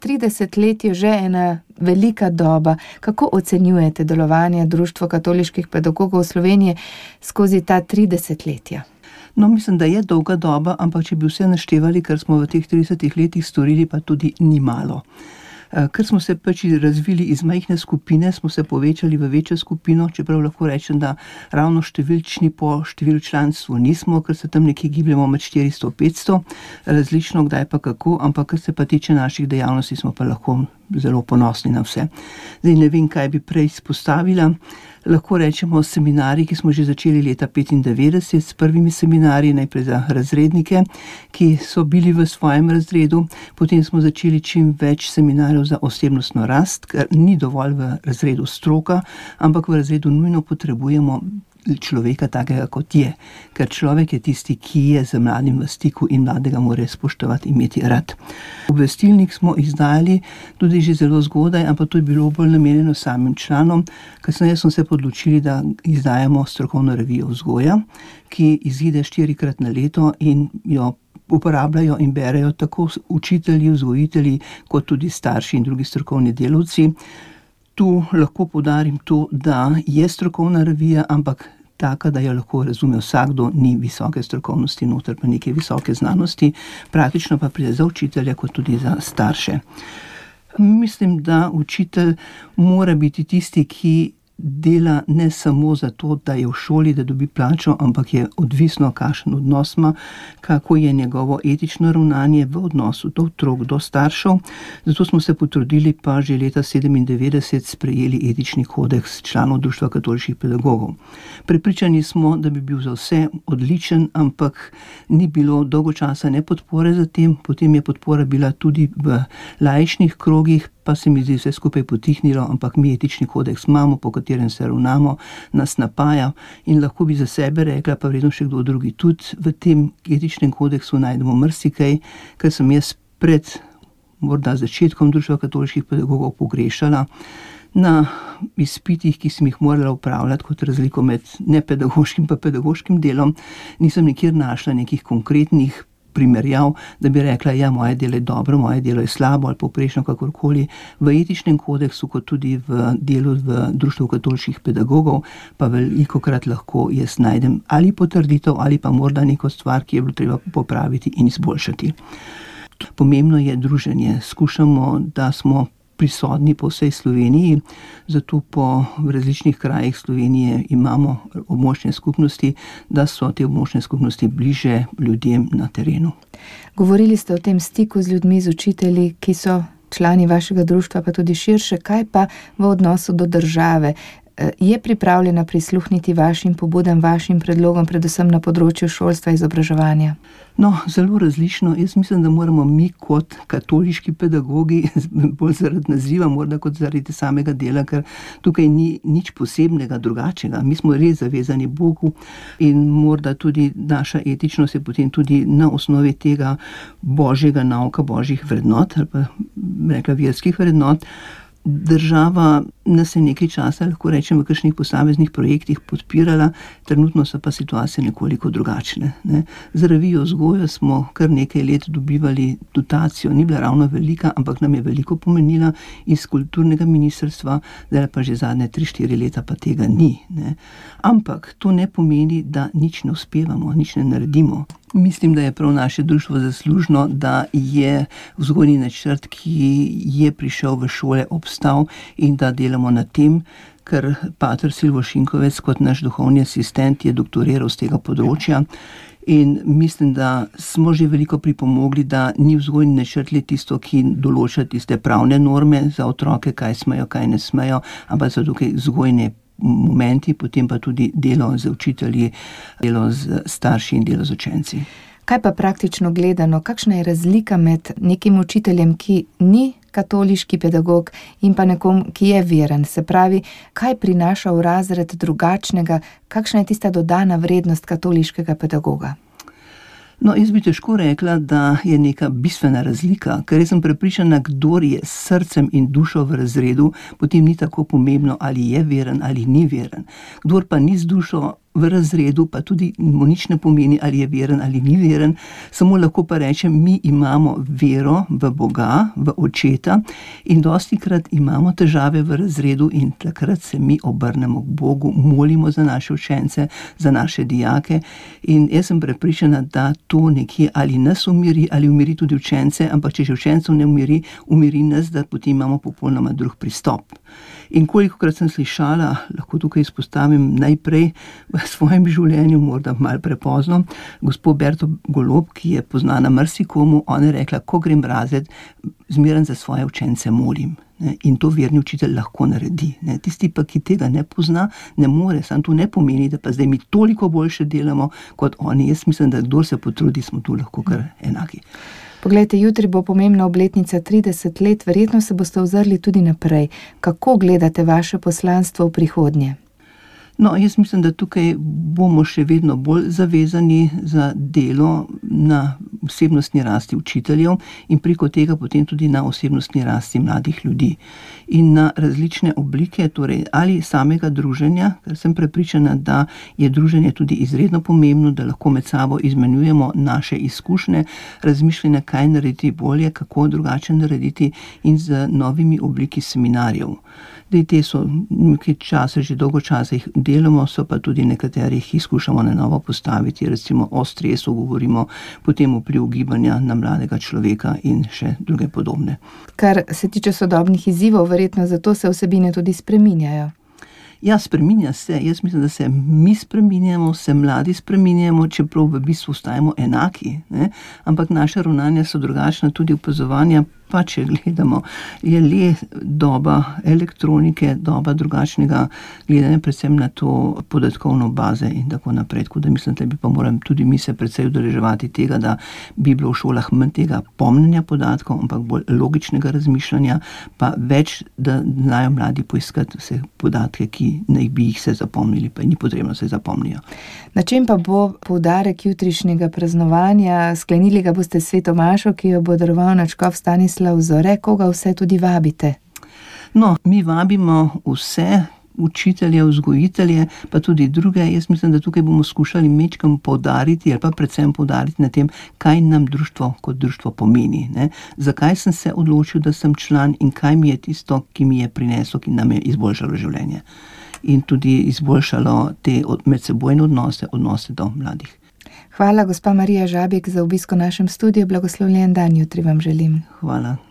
30 let je že ena velika doba. Kako ocenjujete delovanje Društva katoliških pedagogov Slovenije skozi ta 30 letja? No, mislim, da je dolga doba, ampak če bi vse naštevali, kar smo v teh 30 letih storili, pa tudi ni malo. Ker smo se pač razvili iz majhne skupine, smo se povečali v večjo skupino, čeprav lahko rečem, da ravno številčni po številu članstvu nismo, ker se tam nekje gibljamo med 400-500, različno kdaj pa kako, ampak kar se pa tiče naših dejavnosti, smo pa lahko zelo ponosni na vse. Zdaj ne vem, kaj bi prej izpostavila. Lahko rečemo seminarji, ki smo že začeli leta 1995 s prvimi seminarji, najprej za razrednike, ki so bili v svojem razredu, potem smo začeli čim več seminarjev za osebnostno rast, ker ni dovolj v razredu stroka, ampak v razredu nujno potrebujemo človeka takega, kot je, ker človek je tisti, ki je z mladim v stiku in mladega mora spoštovati, imeti rad. Obvestilnik smo izdajali tudi že zelo zgodaj, ampak to je bilo bolj namenjeno samim članom. Kasneje smo se odločili, da izdajamo strokovno revijo vzgoja, ki izide 4-krat na leto in jo uporabljajo in berejo tako učitelji, vzgojitelji, kot tudi starši in drugi strokovni delavci. Tu lahko poudarim to, da je strokovna revija, ampak taka, da jo lahko razume vsakdo, ni visoke strokovnosti noter, pa neke visoke znanosti, praktično pa pride za učitelja, kot tudi za starše. Mislim, da učitelj mora biti tisti, ki dela ne samo zato, da je v šoli, da dobi plačo, ampak je odvisno, kakšen odnos ima, kako je njegovo etično ravnanje v odnosu do otrok, do staršev. Zato smo se potrudili pa že leta 1997 sprejeli etični kodeks članov Društva katoliških pedagogov. Prepričani smo, da bi bil za vse odličen, ampak ni bilo dolgo časa ne podpore za tem, potem je podpora bila tudi v laičnih krogih, pa se mi zdi vse skupaj potihnilo, ampak mi etični kodeks imamo, po katerem se ravnamo, nas napaja in lahko bi za sebe rekla, pa vredno še kdo drugi, tudi v tem etičnem kodeksu najdemo marsikaj, kar sem jaz pred morda začetkom Društva katoliških pedagogov pogrešala. Na izpitih, ki sem jih morala upravljati kot razliko med nepedagoškim pa pedagoškim delom, nisem nikjer našla nekih konkretnih primerjav, da bi rekla, ja, moje delo je dobro, moje delo je slabo ali povprečno, kakorkoli. V etičnem kodeksu, kot tudi v delu v Društvu katoliških pedagogov, pa velikokrat lahko jaz najdem ali potrditev ali pa morda neko stvar, ki je bilo treba popraviti in izboljšati. Pomembno je druženje. Skušamo, da smo prisotni po vsej Sloveniji, zato po različnih krajih Slovenije imamo območne skupnosti, da so te območne skupnosti bliže ljudem na terenu. Govorili ste o tem stiku z ljudmi, z učitelji, ki so člani vašega društva, pa tudi širše. Kaj pa v odnosu do države? Je pripravljena prisluhniti vašim pobudam, vašim predlogom, predvsem na področju šolstva in izobraževanja? No, zelo različno. Jaz mislim, da moramo mi kot katoliški pedagogi, bolj zaradi naziva, morda kot zaradi samega dela, ker tukaj ni nič posebnega, drugačnega. Mi smo res zavezani Bogu in morda tudi naša etičnost je potem tudi na osnovi tega božjega nauka, božjih vrednot, ali pa rekla verskih vrednot. Država nas je nekaj časa, lahko rečem, v kakšnih posameznih projektih podpirala, trenutno so pa situacije nekoliko drugačne. Za revijo vzgoja smo kar nekaj let dobivali dotacijo, ni bila ravno velika, ampak nam je veliko pomenila iz kulturnega ministrstva, zdaj pa že zadnje 3-4 leta pa tega ni. Ampak to ne pomeni, da nič ne uspevamo, nič ne naredimo. Mislim, da je prav naše društvo zaslužno, da je vzgojni načrt, ki je prišel v šole, obstal in da delamo na tem, ker pater Silvo Šinkovec kot naš duhovni asistent je doktoriral z tega področja in mislim, da smo že veliko pripomogli, da ni vzgojni načrt le tisto, ki določa tiste pravne norme za otroke, kaj smejo, kaj ne smejo, ampak so tukaj vzgojne momenti, potem pa tudi delo z učitelji, delo z starši in delo z učenci. Kaj pa praktično gledano, kakšna je razlika med nekim učiteljem, ki ni katoliški pedagog in pa nekom, ki je veren? Se pravi, kaj prinaša v razred drugačnega, kakšna je tista dodana vrednost katoliškega pedagoga? No, jaz bi težko rekla, da je neka bistvena razlika, ker jaz sem prepričana, kdor je s srcem in dušo v razredu, potem ni tako pomembno, ali je veren ali ni veren. Kdor pa ni z dušo, v razredu, pa tudi mu nič ne pomeni, ali je veren ali ni veren, samo lahko pa rečem, mi imamo vero v Boga, v Očeta in dostikrat imamo težave v razredu in takrat se mi obrnemo k Bogu, molimo za naše učence, za naše dijake in jaz sem prepričana, da to nekje ali nas umiri, ali umiri tudi učence, ampak če že učencev ne umiri nas, da potem imamo popolnoma drug pristop. In kolikokrat sem slišala, lahko tukaj izpostavim najprej v svojem življenju, morda malo prepozno, gospod Berto Golob, ki je poznana marsikomu, ona je rekla, ko grem v razred, zmeraj za svoje učence molim. In to verni učitelj lahko naredi. Tisti pa, ki tega ne pozna, ne more, samo to ne pomeni, da pa zdaj mi toliko boljše delamo kot oni. Jaz mislim, da kdor se potrudi, smo tu lahko kar enaki. Poglejte, jutri bo pomembna obletnica 30 let, verjetno se boste ozrli tudi naprej. Kako gledate vaše poslanstvo v prihodnje? No, jaz mislim, da tukaj bomo še vedno bolj zavezani za delo na osebnostni rasti učiteljev in preko tega potem tudi na osebnostni rasti mladih ljudi. In na različne oblike, torej ali samega druženja, ker sem prepričana, da je druženje tudi izredno pomembno, da lahko med sabo izmenjujemo naše izkušnje, razmišljanja, kaj narediti bolje, kako drugače narediti in z novimi obliki seminarjev. Te so nekaj časa, že dolgo časa jih delamo, so pa tudi nekaterih jih skušamo na novo postaviti, recimo o stresu govorimo, potem vpliv gibanja na mladega človeka in še druge podobne. Kar se tiče sodobnih izzivov, verjetno zato se vsebine tudi spreminjajo. Ja, spreminja se. Jaz mislim, da se mi spreminjamo, se mladi spreminjamo, čeprav v bistvu ostajamo enaki, ne? Ampak naša ravnanja so drugačna, tudi opazovanja, pa če gledamo, je le doba elektronike, doba drugačnega gledanja, predvsem na to podatkovno baze in tako naprej. Tako da mislim, da bi pa morali tudi mi se predvsej udeleževati tega, da bi bilo v šolah manj tega pomnjenja podatkov, ampak bolj logičnega razmišljanja, pa več, da znajo mladi poiskati vse podatke, ki naj bi jih se zapomnili, pa ni potrebno se zapomnijo. Na čem pa bo poudarek jutrišnjega praznovanja? Sklenili ga boste s sveto mašo, ki jo bo daroval nadškof Stanislav Zore, koga vse tudi vabite? No, mi vabimo vse učitelje, vzgojitelje, pa tudi druge. Jaz mislim, da tukaj bomo skušali majčkeno poudariti ali pa predvsem poudariti na tem, kaj nam društvo kot društvo pomeni, ne? Zakaj sem se odločil, da sem član in kaj mi je tisto, ki mi je prineslo, ki nam je izboljšalo življenje. In tudi izboljšalo te medsebojne odnose do mladih. Hvala, gospa Marija Žabjek, za obisk v našem studiu. Blagoslovljen dan jutri vam želim. Hvala.